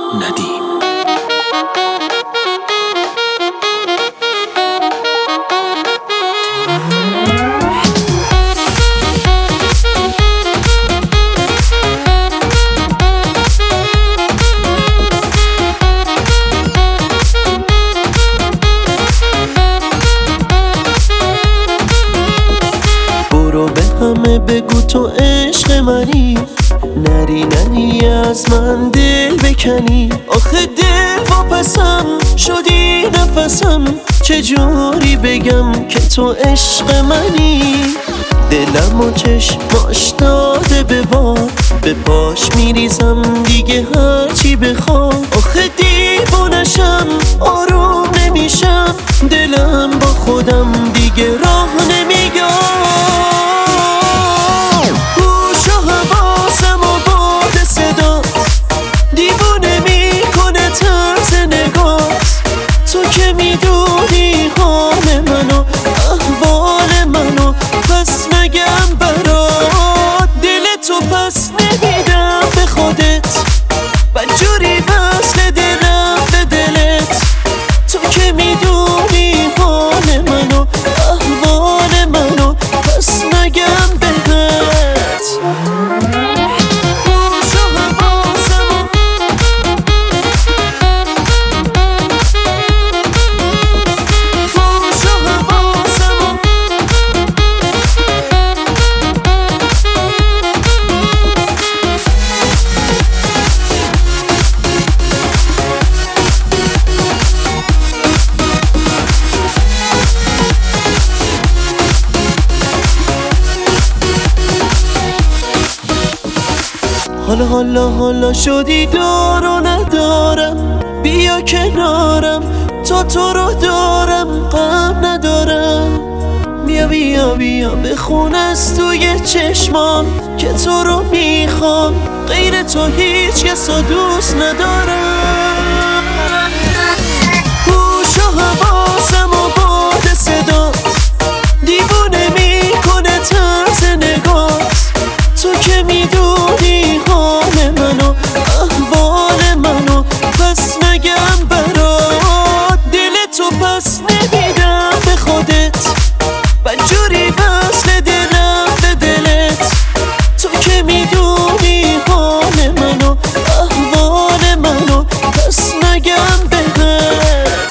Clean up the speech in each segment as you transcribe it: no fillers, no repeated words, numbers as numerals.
ندیم. برو به همه بگو تو عشق منی، نری از من دل بکنی. آخه دل واپسم شدی نفسم، چجوری بگم که تو عشق منی. دلم و چشماش داده به باد، به پاش میریزم دیگه هرچی بخواد. آخه دیوونشم آروم نمیشم، دلم با خودم دیگه راه نمیگم. تو که میدونی حال منو احوال منو، پس نگم برات دل تو پس نمیدم به خودت. بدجوری وصل دلم به دلت، تو که میدونی حال منو احوال منو، پس نگم بهت. حالا شدی دار و ندارم، بیا کنارم تا تو رو دارم غم ندارم. بیا بخون از توی چشمام که تو رو میخوام، غیر تو هیچ کس رو دوست ندارم. هوش و حواسم و باد صدات دیوونه میکنه طرز نگات. تو که میدونی حال منو احوال منو، پس نگم برات دل تو پس نمیدم به خودت. بدجوری وصل دلم به دلت، تو که میدونی حال منو احوال منو، پس نگم بهت.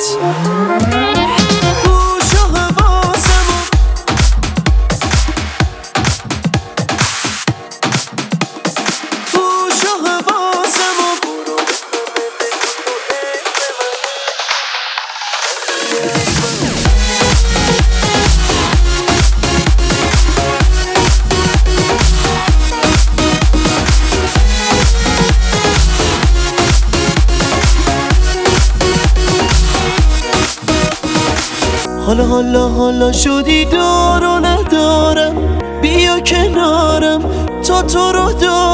حالا شدی دار و ندارم، بیا کنارم تا تو رو دارم